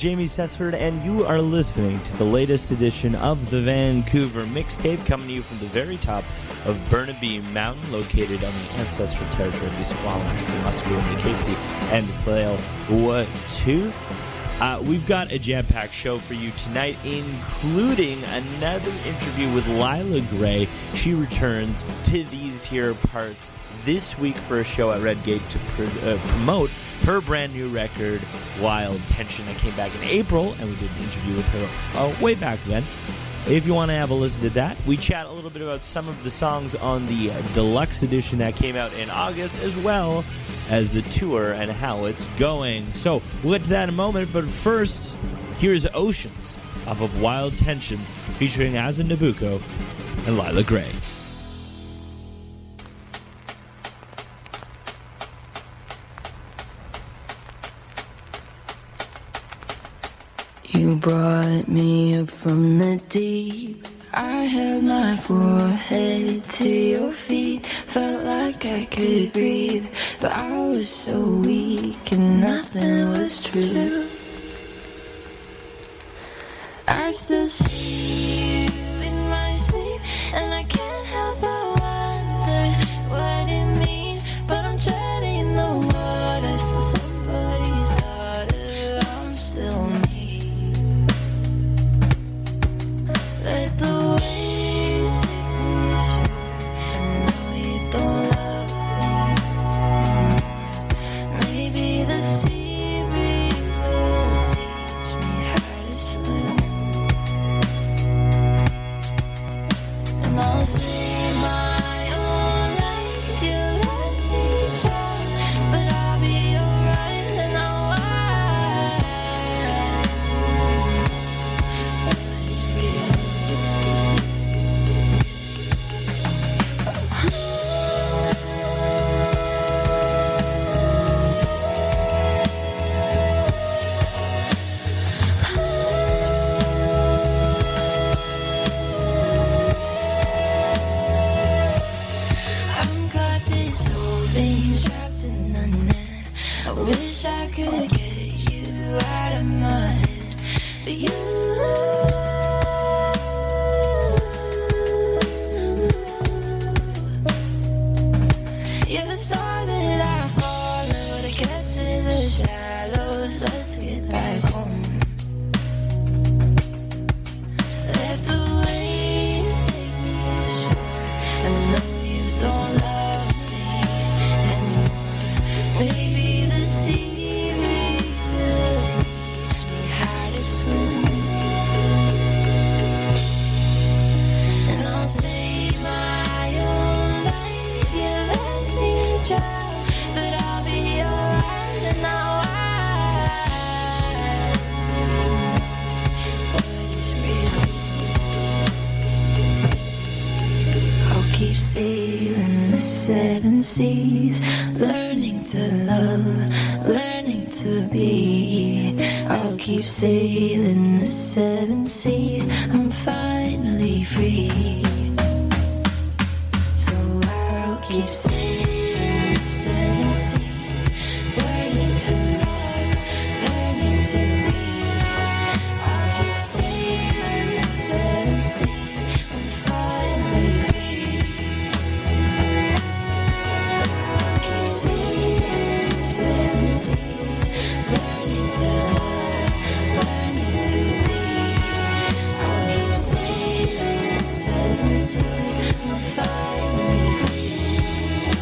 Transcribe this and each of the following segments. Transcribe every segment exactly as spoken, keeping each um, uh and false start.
Jamie Sessford, and you are listening to the latest edition of the Vancouver Mixtape, coming to you from the very top of Burnaby Mountain, located on the ancestral territory of the Squamish, the Musqueam, the Katzie, and the Tsleil-Waututh. Uh, we've got a jam-packed show for you tonight, including another interview with Lila Gray. She returns to these here parts this week for a show at Redgate to pr- uh, promote her brand new record, Wild Tension, that came back in April, and we did an interview with her uh, way back then. If you want to have a listen to that, we chat a little bit about some of the songs on the uh, deluxe edition that came out in August, as well as the tour and how it's going. So we'll get to that in a moment, but first, here's Oceans off of Wild Tension, featuring Azza Nabucco and Lila Gray. You brought me up from the deep. I held my forehead to your feet. Felt like I could breathe, but I was so weak and nothing was true. I still see you in my sleep, and I can't help but wonder what it means. But I'm treading the water, still somebody's daughter. I'm still me. Let the waves take me ashore. I know you don't love me. Maybe the sea breeze will teach me how to swim. And I'll save my own life. You let me drown, but I'll be alright. And I'll what's real. I'm caught dissolving, trapped in a net. I wish I could get you out of my head, but you you're the star that I follow to get to the shallows. Let's get back home. Let the waves take me ashore. I know you don't love me anymore. Maybe the sea breeze will teach me how to swim. And I'll save my own life. You let me drown, but I'll be alright. And I'll what is real. I'll keep sailing the seven seas, learning to love, learning to be. I'll keep sailing the seven seas. I'm finally free. So I'll keep sailing the seven seas, learning to love, learning to be. I'll keep sailing the seven seas. I'm finally free. I'll keep sailing the seven seas, learning to love, learning to be. I'll keep sailing the seven seas. I'm finally free.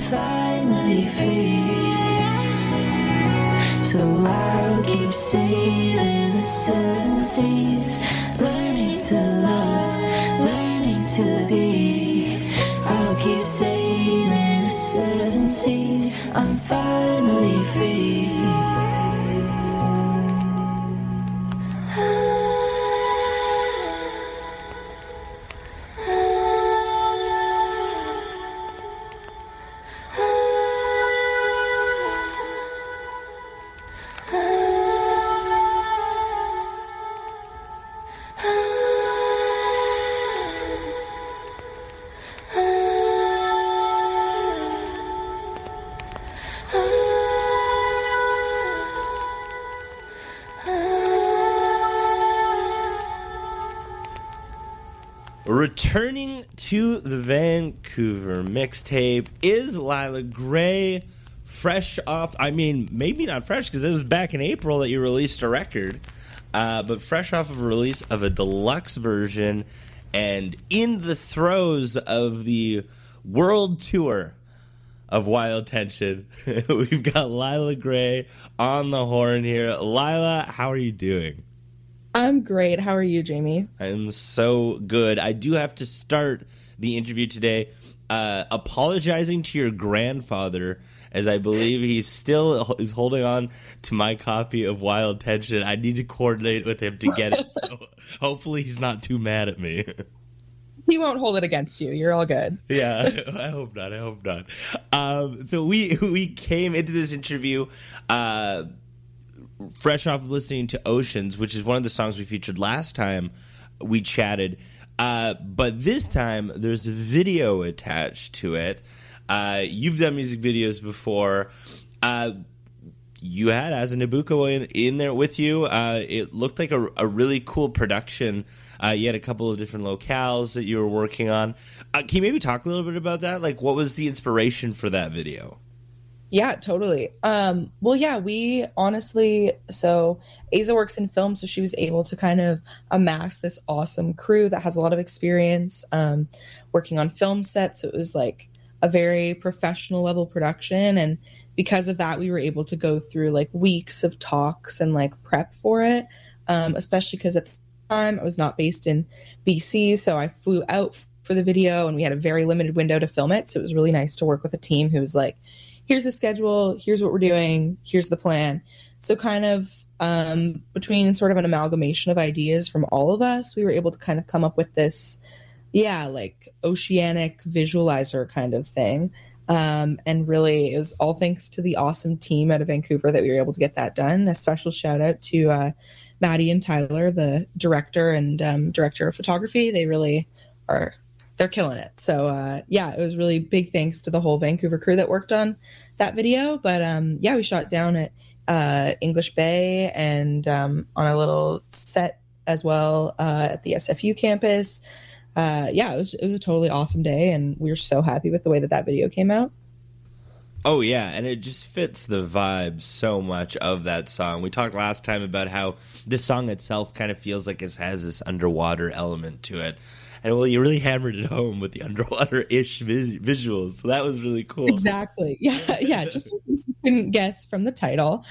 finally free. So I'll keep sailing the seven seas, learning to love, learning to be. I'll keep sailing the seven seas, I'm finally free. Returning to the Vancouver mixtape is Lila Gray, fresh off, I mean, maybe not fresh because it was back in April that you released a record, uh, but fresh off of a release of a deluxe version and in the throes of the world tour of Wild Tension. We've got Lila Gray on the horn here. Lila, how are you doing? I'm great. How are you, Jamie? I'm so good. I do have to start the interview today uh, apologizing to your grandfather, as I believe he still is holding on to my copy of Wild Tension. I need to coordinate with him to get it. So hopefully he's not too mad at me. He won't hold it against you. You're all good. Yeah, I hope not. I hope not. Um, so we we came into this interview uh, fresh off of listening to Oceans, which is one of the songs we featured last time we chatted. Uh, but this time, there's a video attached to it. Uh, you've done music videos before. Uh, you had As a Nabucco in, in there with you. Uh, it looked like a, a really cool production. Uh, you had a couple of different locales that you were working on. Uh, can you maybe talk a little bit about that? Like, what was the inspiration for that video? Yeah, totally. Um, well, yeah, we honestly, so Aza works in film, so she was able to kind of amass this awesome crew that has a lot of experience um, working on film sets. So it was like a very professional level production. And because of that, we were able to go through like weeks of talks and like prep for it, um, especially because at the time I was not based in B C. So I flew out for the video and we had a very limited window to film it. So it was really nice to work with a team who was like, here's the schedule, here's what we're doing, here's the plan. So kind of um, between sort of an amalgamation of ideas from all of us, we were able to kind of come up with this, yeah, like oceanic visualizer kind of thing. Um, and really, it was all thanks to the awesome team out of Vancouver that we were able to get that done. A special shout out to uh, Maddie and Tyler, the director and um, director of photography. They really are... they're killing it. So, uh, yeah, it was really big thanks to the whole Vancouver crew that worked on that video. But, um, yeah, we shot down at uh, English Bay and um, on a little set as well uh, at the S F U campus. Uh, yeah, it was it was a totally awesome day, and we were so happy with the way that that video came out. Oh, yeah, and it just fits the vibe so much of that song. We talked last time about how this song itself kind of feels like it has this underwater element to it. And, well, you really hammered it home with the underwater-ish vis- visuals, so that was really cool. Exactly. Yeah, yeah, just in case you couldn't guess from the title.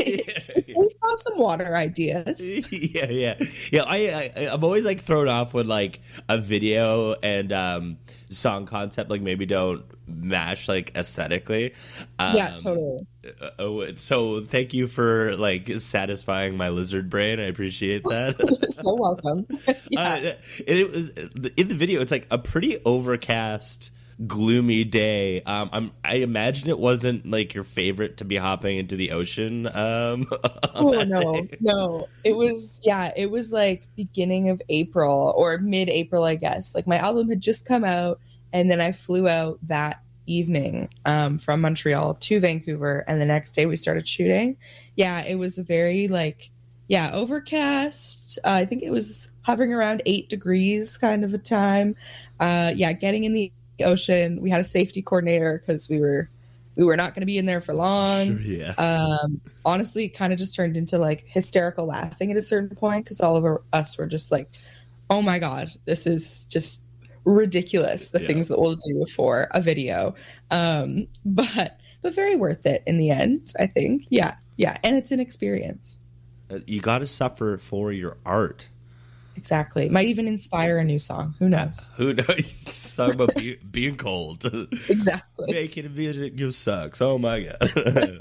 We saw some water ideas. Yeah, yeah. Yeah, I, I, I'm always, like, thrown off when, like, a video and um, song concept, like, maybe don't mash, like, aesthetically. Um, Yeah, totally. uh, so thank you for, like, satisfying my lizard brain. I appreciate that. You're so welcome. Yeah. Uh, it was in the video. It's like a pretty overcast, gloomy day. Um, I'm, I imagine it wasn't like your favorite to be hopping into the ocean. Um, Oh no, day. no. It was yeah, it was like beginning of April or mid-April, I guess. Like my album had just come out, and then I flew out that evening um, from Montreal to Vancouver, and the next day we started shooting. Yeah, it was a very like yeah overcast. Uh, I think it was hovering around eight degrees kind of a time. Uh, yeah, getting in the ocean. We had a safety coordinator because we were we were not going to be in there for long. Sure, yeah. Um, honestly, it kind of just turned into like hysterical laughing at a certain point because all of our, us were just like, "Oh my god, this is just ridiculous the Yeah. things that we'll do for a video. Um, but but very worth it in the end, I think. Yeah, yeah, and it's an experience. Uh, You got to suffer for your art. Exactly. Might even inspire a new song. Who knows? Who knows? Talk about be, being cold. Exactly. Making music you sucks. Oh my god.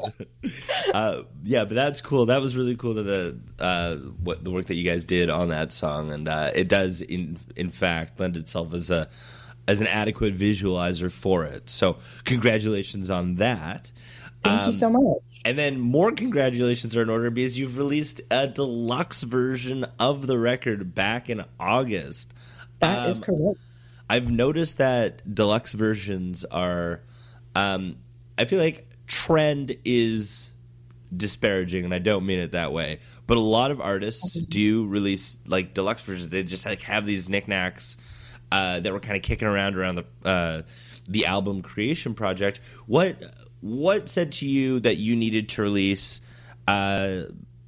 uh, yeah, but that's cool. That was really cool that the uh, what the work that you guys did on that song, and uh, it does in in fact lend itself as a as an adequate visualizer for it. So congratulations on that. Thank Um, you so much. And then more congratulations are in order because you've released a deluxe version of the record back in August. That is Um, correct. I've noticed that deluxe versions are, um, I feel like trend is disparaging, and I don't mean it that way. But a lot of artists do release like deluxe versions. They just like have these knickknacks uh, that were kind of kicking around around the uh, the album creation project. What what said to you that you needed to release uh,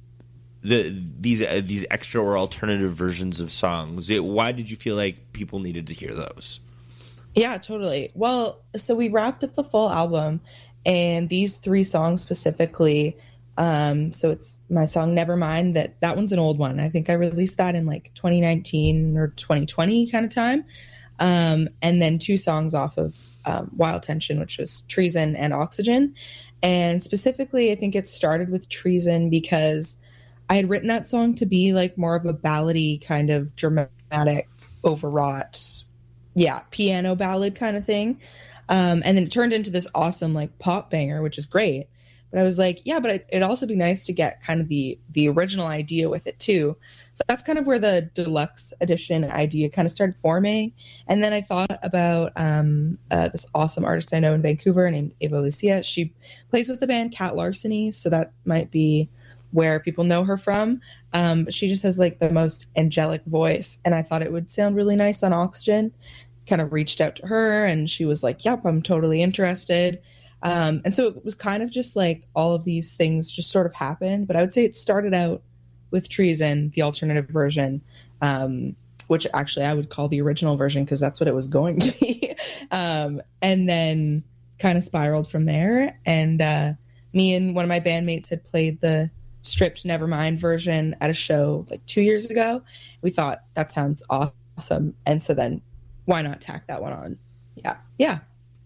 the these uh, these extra or alternative versions of songs? It- Why did you feel like people needed to hear those? Yeah, totally. Well, so we wrapped up the full album, and these three songs specifically. Um, so it's my song "Nevermind." That that one's an old one. I think I released that in like twenty nineteen or twenty twenty kind of time. Um, and then two songs off of um, Wild Tension, which was Treason and Oxygen. And specifically, I think it started with Treason because I had written that song to be like more of a ballady kind of dramatic, overwrought, yeah, piano ballad kind of thing. Um, and then it turned into this awesome like pop banger, which is great. But I was like, yeah, but it, it'd also be nice to get kind of the the original idea with it too. So that's kind of where the deluxe edition idea kind of started forming. And then I thought about um, uh, this awesome artist I know in Vancouver named Ava Lucia. She plays with the band Cat Larceny, so that might be where people know her from. Um, she just has like the most angelic voice, and I thought it would sound really nice on Oxygen. Kind of reached out to her, and she was like, "Yep, I'm totally interested." Um, and so it was kind of just like all of these things just sort of happened. But I would say it started out with Treason, the alternative version, um, which actually I would call the original version because that's what it was going to be. um, and then kind of spiraled from there. And uh, me and one of my bandmates had played the stripped Nevermind version at a show like two years ago. We thought that sounds awesome. And so then why not tack that one on? Yeah. Yeah.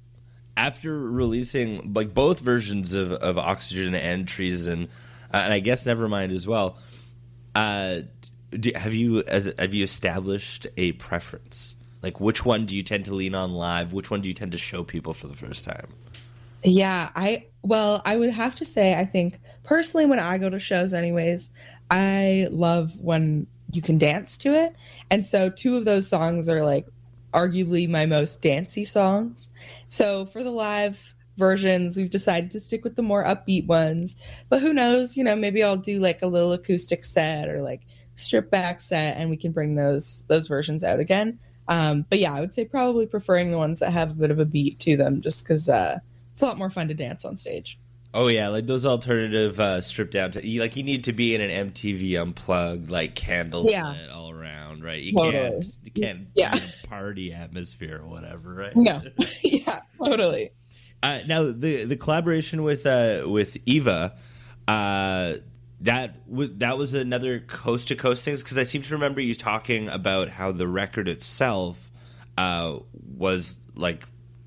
After releasing like both versions of, of Oxygen and Treason, uh, and I guess Nevermind as well, uh, do, have you as- have you established a preference? Like, which one do you tend to lean on live? Which one do you tend to show people for the first time? Yeah, I well, I would have to say I think personally when I go to shows anyways, I love when you can dance to it. And so two of those songs are like arguably my most dancey songs. So for the live versions, we've decided to stick with the more upbeat ones. But who knows, you know, maybe I'll do like a little acoustic set or like strip back set and we can bring those those versions out again. Um, but yeah, I would say probably preferring the ones that have a bit of a beat to them just because uh, it's a lot more fun to dance on stage. Oh yeah, like those alternative uh, stripped down. To, you, like you need to be in an M T V Unplugged, like candles Yeah. lit all around, right? You Totally. can't, you can't Yeah. be in a party atmosphere or whatever, right? No, yeah, totally. Uh, now the the collaboration with uh, with Eva, uh, that w- that was another coast to coast thing because I seem to remember you talking about how the record itself uh, was like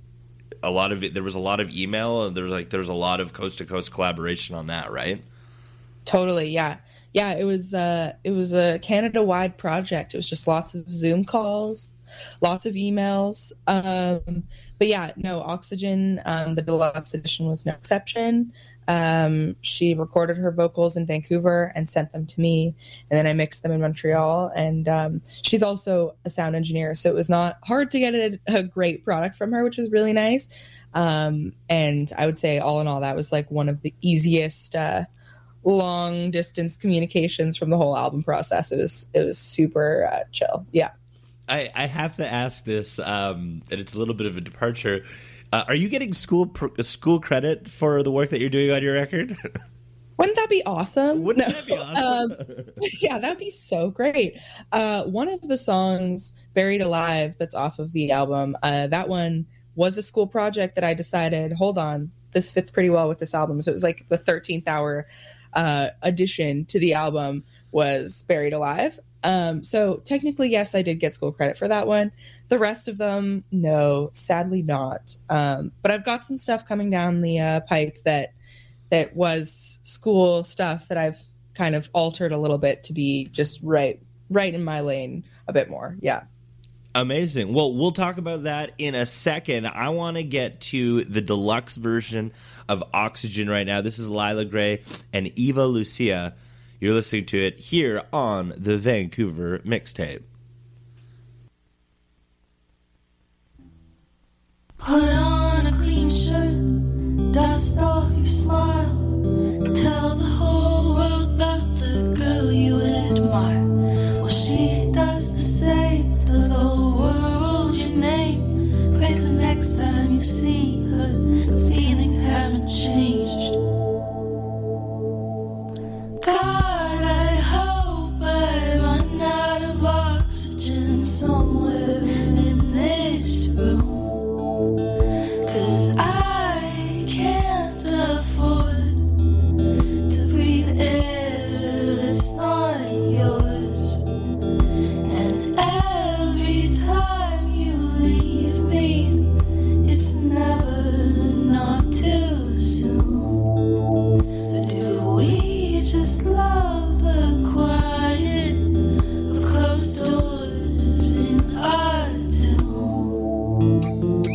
a lot of it. There was a lot of email and there was like there was a lot of coast to coast collaboration on that, right? Totally, yeah. Yeah, it was uh it was a Canada-wide project. It was just lots of Zoom calls, lots of emails. Um but yeah, no, Oxygen, um, the deluxe edition was no exception. Um, she recorded her vocals in Vancouver and sent them to me, and then I mixed them in Montreal. And um, she's also a sound engineer, so it was not hard to get a, a great product from her, which was really nice. Um, and I would say, all in all, that was like one of the easiest uh, long distance communications from the whole album process. It was it was super uh, chill. Yeah. I, I have to ask this, um, and it's a little bit of a departure. Uh, are you getting school pr- school credit for the work that you're doing on your record? Wouldn't that be awesome? Wouldn't No. that be awesome? Um, yeah, that would be so great. Uh, one of the songs, Buried Alive, that's off of the album, uh, that one was a school project that I decided, hold on, this fits pretty well with this album. So it was like the thirteenth hour uh, addition to the album was Buried Alive. Um, so technically, yes, I did get school credit for that one. The rest of them, no, sadly not. Um, but I've got some stuff coming down the uh, pipe that that was school stuff that I've kind of altered a little bit to be just right right in my lane a bit more. Yeah. Amazing. Well, we'll talk about that in a second. I want to get to the deluxe version of Oxygen right now. This is Lila Gray and Eva Lucia. You're listening to it here on the Vancouver Mixtape. Put on a clean shirt, dust off your smile, tell the whole world about the girl you admire. Well, she does the same, tells the whole world your name. Praise the next time you see her, the feelings haven't changed. God, I hope I run out of oxygen somewhere in this room. 'Cause I can't afford to breathe air that's not yours. And every time you leave me, it's never not too soon. But do we just love the quiet of closed doors in our tomb?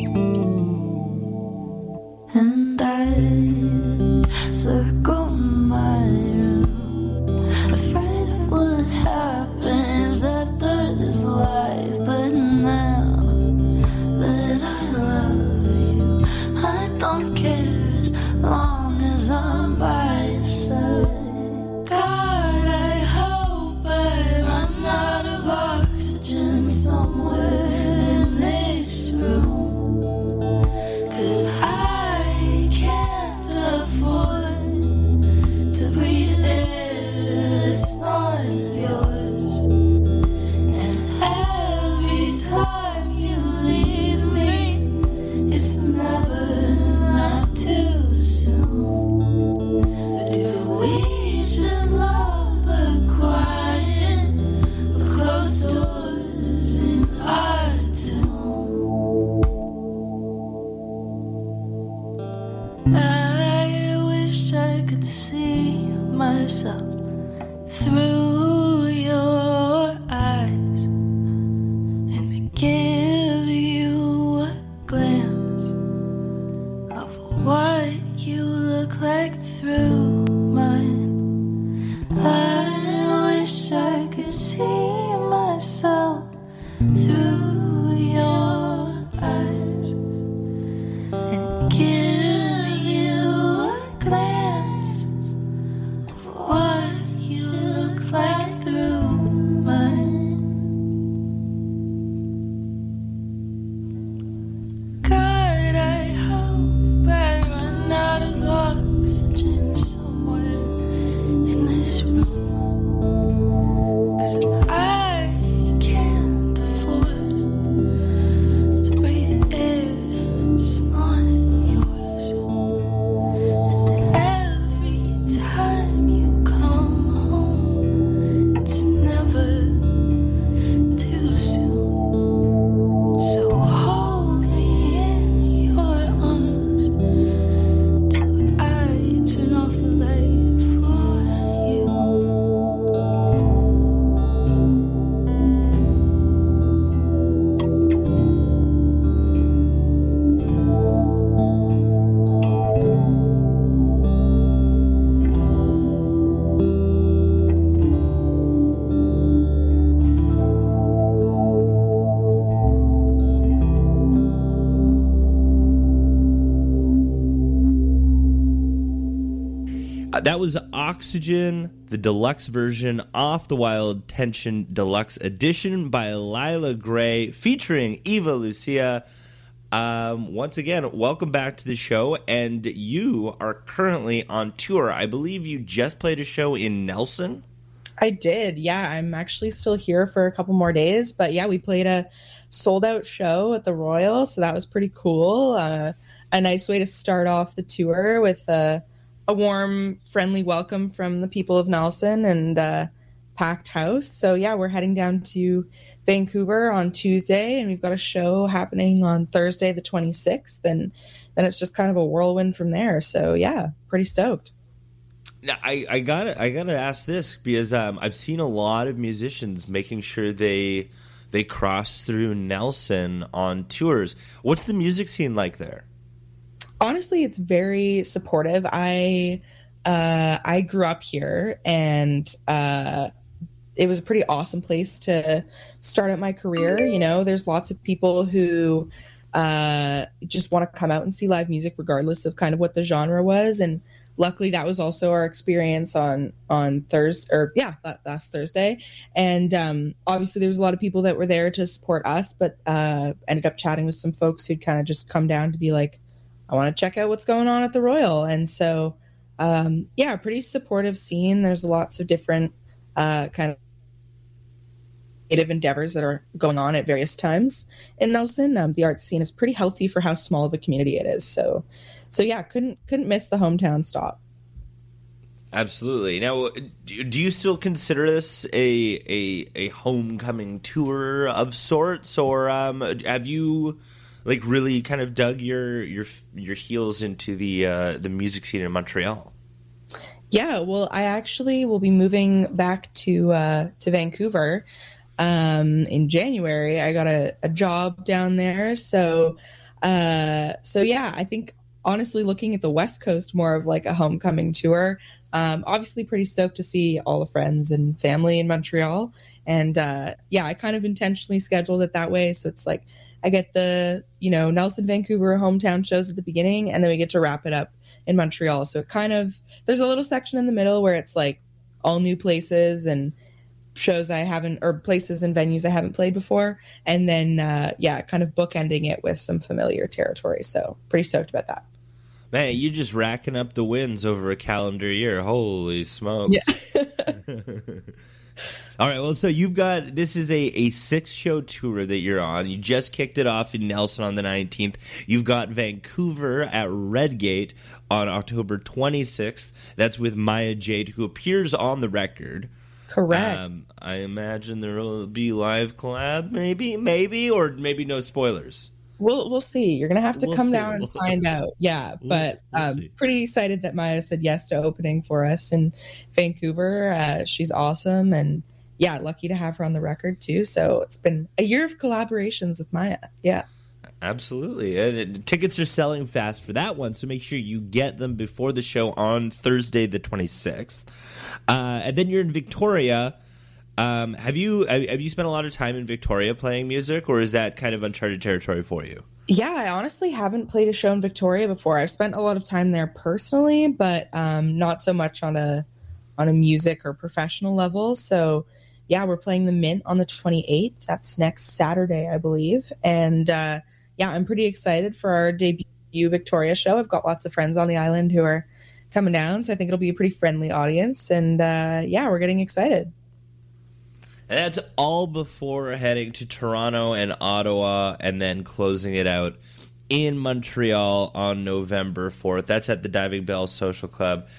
And I circle my room, afraid of what happens after this life. But now that I love you, I don't care as long as I'm by your side. God, I hope I run out of oxygen somewhere in this room. 'Cause I can't afford to breathe air that's not yours. And every time you leave me, it's never not too soon. But do we just love the quiet of closed doors in our tomb? I wish I could see myself through your eyes and give you a glance of what you look like through mine. I wish I could see myself through your eyes and give you a glance of what you look like through mine. God, I hope I run out of oxygen somewhere in this room. 'Cause I can't afford to breathe air that's not yours. And every time you come home, it's never too soon. So hold me in your arms till I turn off the light for you. Uh, that was Oxygen, the deluxe version off the Wild Tension Deluxe Edition by Lila Gray, featuring Eva Lucia. Um, once again, welcome back to the show, and you are currently on tour. I believe you just played a show in Nelson. I did, yeah. I'm actually still here for a couple more days, but yeah, we played a sold out show at the Royal, so that was pretty cool. Uh, a nice way to start off the tour with uh, a warm, friendly welcome from the people of Nelson and uh, packed house. So yeah, we're heading down to Vancouver on Tuesday, and we've got a show happening on Thursday the twenty-sixth, and then it's just kind of a whirlwind from there. So yeah, pretty stoked. Now, I, I gotta I gotta ask this because um, I've seen a lot of musicians making sure they they cross through Nelson on tours. What's the music scene like there? Honestly, it's very supportive. I uh, I grew up here, and uh, it was a pretty awesome place to start out my career. You know, there's lots of people who uh, just want to come out and see live music regardless of kind of what the genre was. And luckily that was also our experience on, on Thursday, or yeah, that, last Thursday. And um, obviously there was a lot of people that were there to support us, but uh, ended up chatting with some folks who'd kind of just come down to be like, I want to check out what's going on at the Royal. And so, um, yeah, pretty supportive scene. There's lots of different uh, kind of creative endeavors that are going on at various times in Nelson. Um, the art scene is pretty healthy for how small of a community it is. So, so yeah, couldn't couldn't miss the hometown stop. Absolutely. Now, do you still consider this a a, a homecoming tour of sorts, or um, have you like really kind of dug your your your heels into the uh, the music scene in Montreal? Yeah, well, I actually will be moving back to uh, to Vancouver um, in January. I got a, a job down there, so uh, so yeah, I think honestly, looking at the West Coast more of like a homecoming tour. Um, obviously, pretty stoked to see all the friends and family in Montreal, and uh, yeah, I kind of intentionally scheduled it that way, so it's like I get the you know Nelson, Vancouver hometown shows at the beginning, and then we get to wrap it up in Montreal. So it kind of there's a little section in the middle where it's like all new places and shows I haven't, or places and venues I haven't played before, and then uh, yeah, kind of bookending it with some familiar territory. So pretty stoked about that. Man, you just racking up the wins over a calendar year. Holy smokes. Yeah. All right, well, so you've got, this is a, a six-show tour that you're on. You just kicked it off in Nelson on the nineteenth. You've got Vancouver at Redgate on October twenty-sixth. That's with Maya Jade, who appears on the record. Correct. Um, I imagine there will be live collab, maybe, maybe, or maybe no spoilers. We'll we'll see. You're gonna have to We'll come see. down and find out. Yeah, We'll- but we'll um, see. pretty excited that Maya said yes to opening for us in Vancouver. Uh, she's awesome, and yeah, lucky to have her on the record too. So it's been a year of collaborations with Maya. Yeah. Absolutely. And uh, tickets are selling fast for that one, so make sure you get them before the show on Thursday the twenty-sixth. Uh, and then you're in Victoria. Um, have you have you spent a lot of time in Victoria playing music, or is that kind of uncharted territory for you? Yeah, I honestly haven't played a show in Victoria before. I've spent a lot of time there personally, but um, not so much on a on a music or professional level. So yeah, we're playing the Mint on the twenty-eighth. That's next Saturday, I believe. And uh, yeah, I'm pretty excited for our debut Victoria show. I've got lots of friends on the island who are coming down, so I think it'll be a pretty friendly audience. And uh, yeah, we're getting excited. And that's all before heading to Toronto and Ottawa and then closing it out in Montreal on November fourth. That's at the Diving Bell Social Club.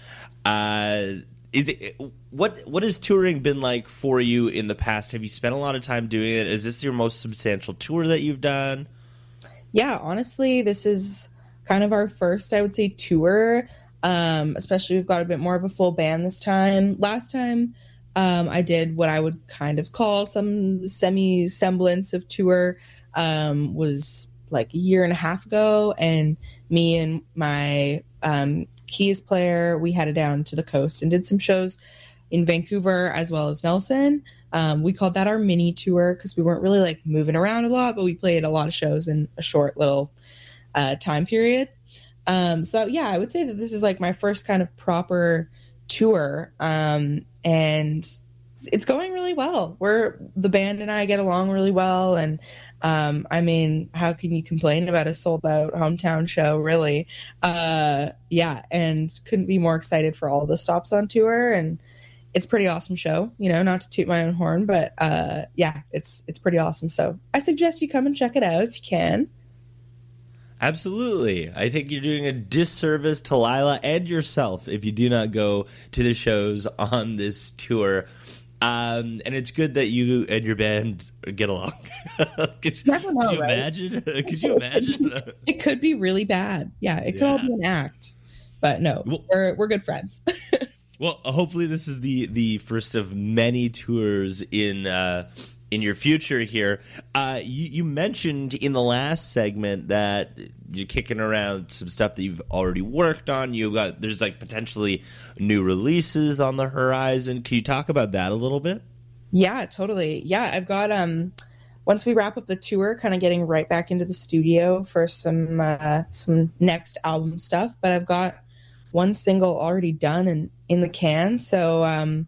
Uh, is it, what what has touring been like for you in the past? Have you spent a lot of time doing it? Is this your most substantial tour that you've done? Yeah, honestly, this is kind of our first, I would say, tour. Um, especially we've got a bit more of a full band this time. Last time, Um, I did what I would kind of call some semi-semblance of tour, um, was like a year and a half ago, and me and my um, keys player, we headed down to the coast and did some shows in Vancouver as well as Nelson. Um, we called that our mini tour because we weren't really like moving around a lot, but we played a lot of shows in a short little uh, time period. Um, so yeah, I would say that this is like my first kind of proper tour. Um, and it's going really well. We're the band and I get along really well, and Um, I mean, how can you complain about a sold out hometown show, really? Uh, yeah, and couldn't be more excited for all the stops on tour. And it's a pretty awesome show, you know, not to toot my own horn, but uh, yeah, it's it's pretty awesome. So I suggest you come and check it out if you can. Absolutely. I think you're doing a disservice to Lila and yourself if you do not go to the shows on this tour. Um, and it's good that you and your band get along. could, Never know, could you right? imagine? Could you imagine? It could be really bad. Yeah, it could all Yeah. be an act. But no, Well- we're we're good friends. Well, hopefully this is the the first of many tours in uh, in your future here. Uh, you, you mentioned in the last segment that you're kicking around some stuff that you've already worked on. You got there's like potentially new releases on the horizon. Can you talk about that a little bit? Yeah, totally. Yeah, I've got um once we wrap up the tour, kind of getting right back into the studio for some uh some next album stuff, but I've got one single already done and in the can. So um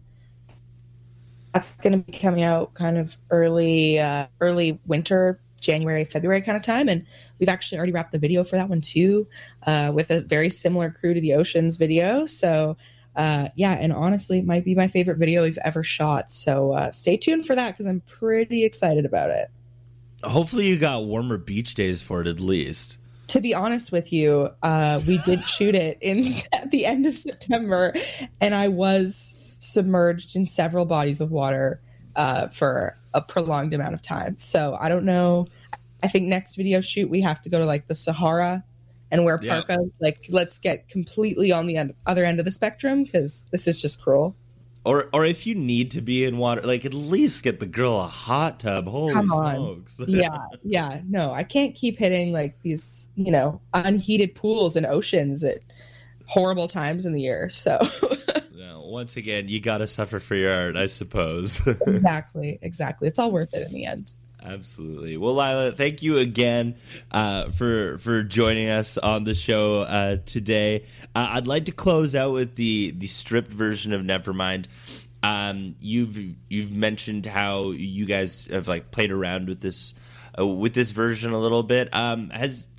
that's going to be coming out kind of early uh early winter, January, February kind of time, and we've actually already wrapped the video for that one too, uh with a very similar crew to the Oceans video. So Uh, yeah, and honestly, it might be my favorite video we've ever shot. So uh, stay tuned for that because I'm pretty excited about it. Hopefully you got warmer beach days for it at least. To be honest with you, uh, we did shoot it in at the end of September, and I was submerged in several bodies of water uh, for a prolonged amount of time. So I don't know. I think next video shoot we have to go to like the Sahara and wear Yeah. parka. Like, let's get completely on the end, other end of the spectrum because this is just cruel. Or or if you need to be in water, like at least get the girl a hot tub. Holy Come on. smokes. Yeah, yeah. No, I can't keep hitting like these, you know, unheated pools and oceans at horrible times in the year. So Well, once again, you got to suffer for your art, I suppose. exactly, exactly. It's all worth it in the end. Absolutely. Well, Lila, thank you again uh, for for joining us on the show uh, today. Uh, I'd like to close out with the the stripped version of Nevermind. Um, you've you've mentioned how you guys have like played around with this uh, with this version a little bit. Um, has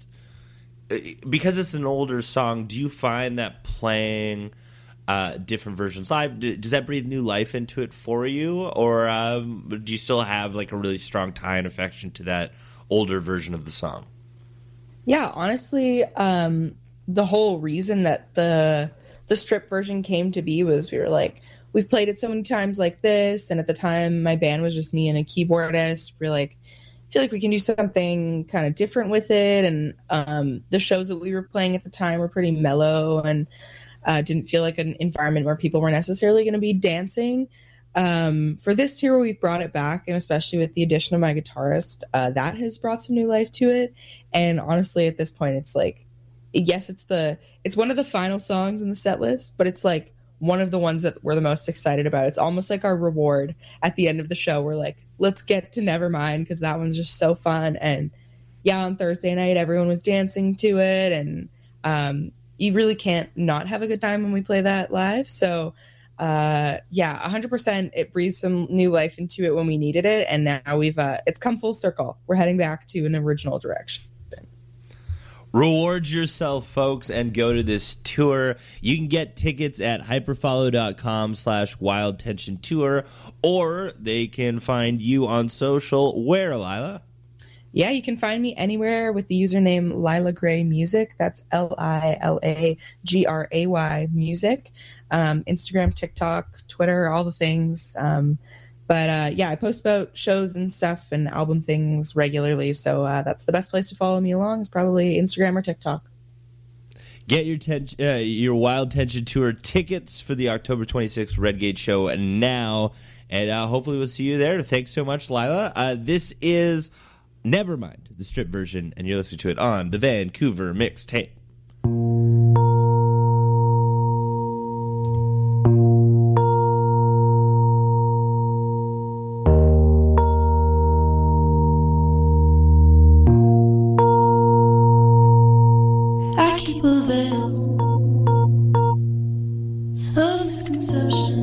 because it's an older song, do you find that playing Uh, different versions live, D- does that breathe new life into it for you, or um, do you still have like a really strong tie and affection to that older version of the song? Yeah, honestly, um, the whole reason that the the strip version came to be was we were like, we've played it so many times like this, and at the time my band was just me and a keyboardist. We're like, I feel like we can do something kind of different with it, and um, the shows that we were playing at the time were pretty mellow and uh, didn't feel like an environment where people were necessarily going to be dancing. Um, for this tour, we've brought it back, and especially with the addition of my guitarist, uh, that has brought some new life to it. And honestly, at this point, it's like, yes, it's the it's one of the final songs in the set list, but it's like one of the ones that we're the most excited about. It's almost like our reward at the end of the show. We're like, let's get to Nevermind because that one's just so fun. And yeah, on Thursday night, everyone was dancing to it, and um, you really can't not have a good time when we play that live. So uh, yeah, one hundred percent it breathed some new life into it when we needed it, and now we've uh, it's come full circle. We're heading back to an original direction. Reward yourself, folks, and go to this tour. You can get tickets at hyperfollow.com slash wild tension tour, or they can find you on social. Where, Lila? Yeah, you can find me anywhere with the username Lila Gray Music. That's L I L A G R A Y Music. Um, Instagram, TikTok, Twitter, all the things. Um, but uh, yeah, I post about shows and stuff and album things regularly. So uh, that's the best place to follow me along is probably Instagram or TikTok. Get your ten- uh, your Wild Tension Tour tickets for the October twenty-sixth Redgate show now. And uh, hopefully we'll see you there. Thanks so much, Lila. Uh, this is Nevermind, the strip version, and you're listening to it on the Vancouver Mixtape. I keep a veil of misconception